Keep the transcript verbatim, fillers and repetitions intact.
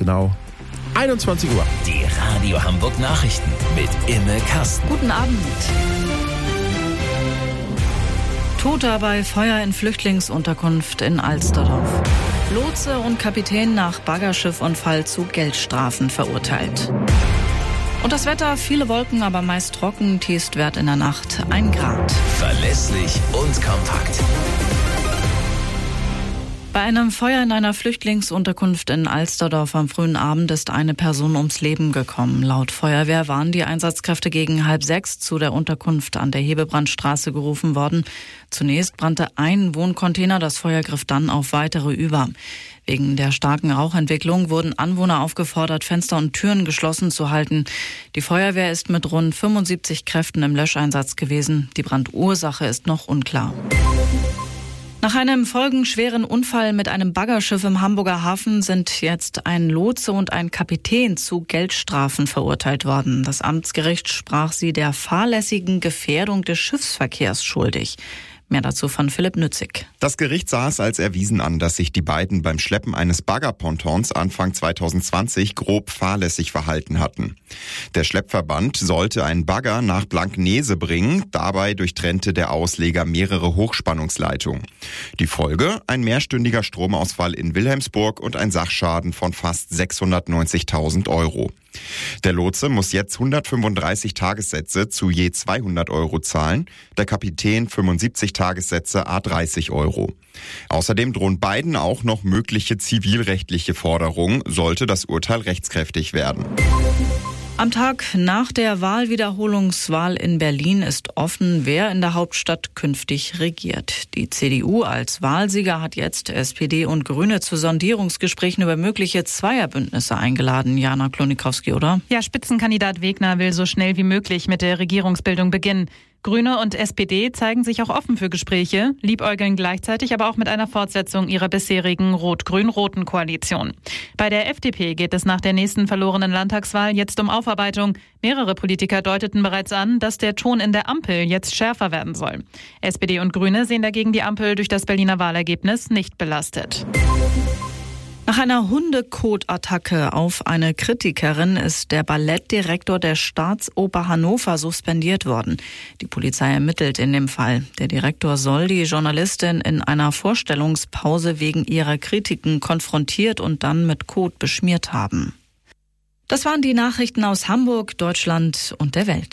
genau einundzwanzig Uhr. Die Radio Hamburg Nachrichten mit Imme Kasten. Guten Abend. Toter bei Feuer in Flüchtlingsunterkunft in Alsterdorf. Lotse und Kapitän nach Baggerschiff-Unfall zu Geldstrafen verurteilt. Und das Wetter, viele Wolken, aber meist trocken, Tiefstwert in der Nacht ein Grad. Verlässlich und kompakt. Bei einem Feuer in einer Flüchtlingsunterkunft in Alsterdorf am frühen Abend ist eine Person ums Leben gekommen. Laut Feuerwehr waren die Einsatzkräfte gegen halb sechs zu der Unterkunft an der Hebebrandstraße gerufen worden. Zunächst brannte ein Wohncontainer, das Feuer griff dann auf weitere über. Wegen der starken Rauchentwicklung wurden Anwohner aufgefordert, Fenster und Türen geschlossen zu halten. Die Feuerwehr ist mit rund fünfundsiebzig Kräften im Löscheinsatz gewesen. Die Brandursache ist noch unklar. Nach einem folgenschweren Unfall mit einem Baggerschiff im Hamburger Hafen sind jetzt ein Lotse und ein Kapitän zu Geldstrafen verurteilt worden. Das Amtsgericht sprach sie der fahrlässigen Gefährdung des Schiffsverkehrs schuldig. Mehr dazu von Philipp Nützig. Das Gericht sah es als erwiesen an, dass sich die beiden beim Schleppen eines Baggerpontons Anfang zweitausendzwanzig grob fahrlässig verhalten hatten. Der Schleppverband sollte einen Bagger nach Blankenese bringen, dabei durchtrennte der Ausleger mehrere Hochspannungsleitungen. Die Folge? Ein mehrstündiger Stromausfall in Wilhelmsburg und ein Sachschaden von fast sechshundertneunzigtausend Euro. Der Lotse muss jetzt hundertfünfunddreißig Tagessätze zu je zweihundert Euro zahlen, der Kapitän fünfundsiebzig Tagessätze à dreißig Euro. Außerdem drohen beiden auch noch mögliche zivilrechtliche Forderungen, sollte das Urteil rechtskräftig werden. Am Tag nach der Wahlwiederholungswahl in Berlin ist offen, wer in der Hauptstadt künftig regiert. Die C D U als Wahlsieger hat jetzt S P D und Grüne zu Sondierungsgesprächen über mögliche Zweierbündnisse eingeladen. Jana Klonikowski, oder? Ja, Spitzenkandidat Wegner will so schnell wie möglich mit der Regierungsbildung beginnen. Grüne und S P D zeigen sich auch offen für Gespräche, liebäugeln gleichzeitig aber auch mit einer Fortsetzung ihrer bisherigen rot-grün-roten Koalition. Bei der F D P geht es nach der nächsten verlorenen Landtagswahl jetzt um Aufarbeitung. Mehrere Politiker deuteten bereits an, dass der Ton in der Ampel jetzt schärfer werden soll. S P D und Grüne sehen dagegen die Ampel durch das Berliner Wahlergebnis nicht belastet. Nach einer Hundekotattacke auf eine Kritikerin ist der Ballettdirektor der Staatsoper Hannover suspendiert worden. Die Polizei ermittelt in dem Fall. Der Direktor soll die Journalistin in einer Vorstellungspause wegen ihrer Kritiken konfrontiert und dann mit Kot beschmiert haben. Das waren die Nachrichten aus Hamburg, Deutschland und der Welt.